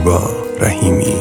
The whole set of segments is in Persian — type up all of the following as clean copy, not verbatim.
زیبا رحیمی.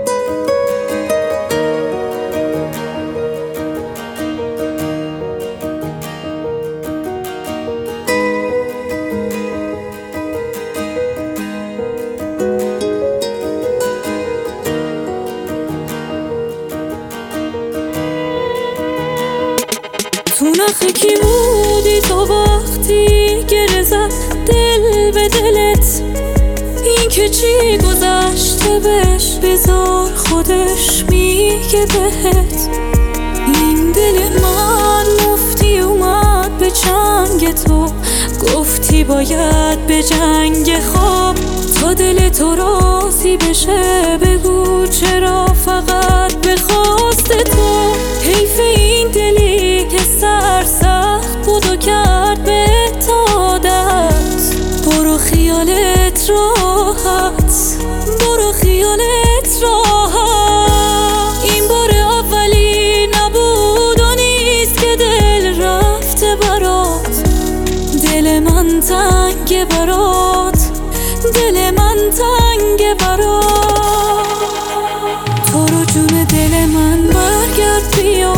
تو نخه کی بودی تو وقتی گره زد دل به دلت؟ این که چی گذشته بهش بذار خودش میگه بهت. این دل من مفتی اومد به چنگ تو، گفتی باید به جنگ خواب تا دل تو راضی بشه. بگو چرا فقط به خواست تو؟ حیف این دلی که سخت بود و کرد به عادت. برو خیالت راحت، برو خیالت راحت. این بار اولی نبود و نیست که دل رفته برات. دل من تنگ برات، دل من تنگ برات. تو رو جون دل من برگرد بیا،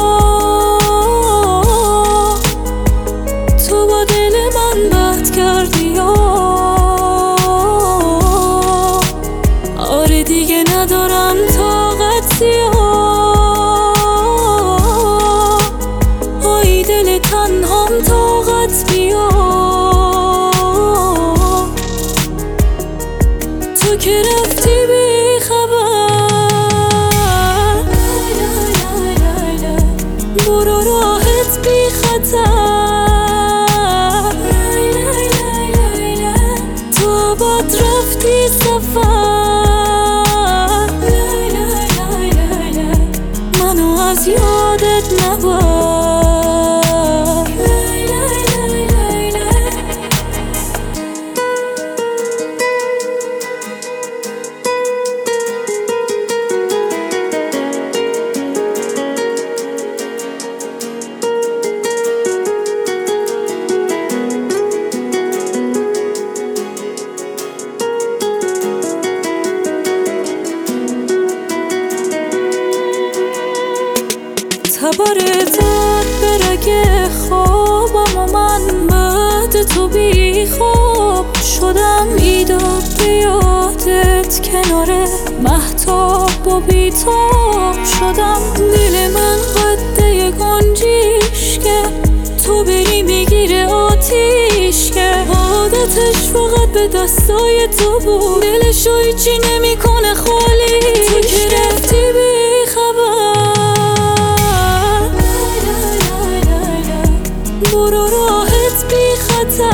تو با دل من بد کردی. آره دیگه ندارم طاقت زیاد. آی دل تنهام طاقت بیا. تو که رفتی بی خبر، برو راحت بی خطر. تو آباد رفتی سفر، منو از یادت نبر. تبرتت برگه خوابم و من بعد تو بی خواب شدم. ایداد بیادت کنار مهتاب و بیتاب شدم. دل من قده گنجیش که تو بری میگیره آتیش که عادتش فقط به دستای تو بود. دلشو هیچی نمیکنه خالی. تو که رفتی بی خبر، برو راحت بی خطر.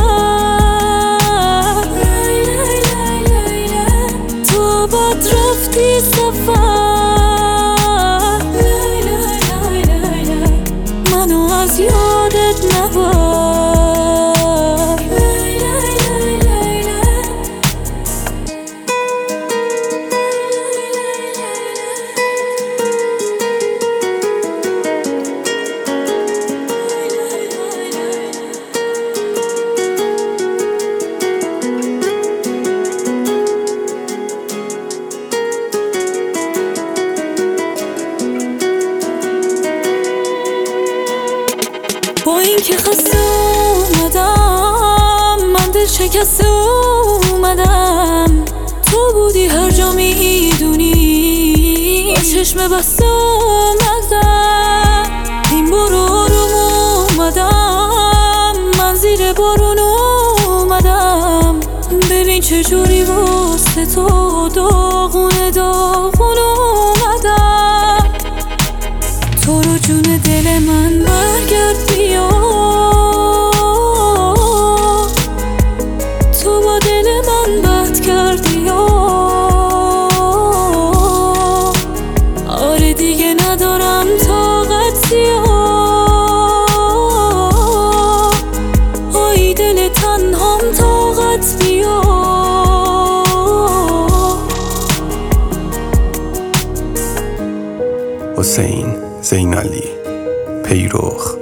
تو آباد رفتی سفر، منو از یادت نبر. با این که خسته اومدم، من دل شکسته اومدم. تو بودی هر جا میدونی، با چشم بسته اومدم. این بار آروم اومدم، من زیر بارون اومدم. ببین چجوری واسه تو داغون داغون اومدم. تو رو جون دل من برگرد بیا، تو با دل من بد کردی. آره دیگه ندارم طاقت زیاد. آی دل تنهام طاقت بیا. حسین زینالی پیروخ.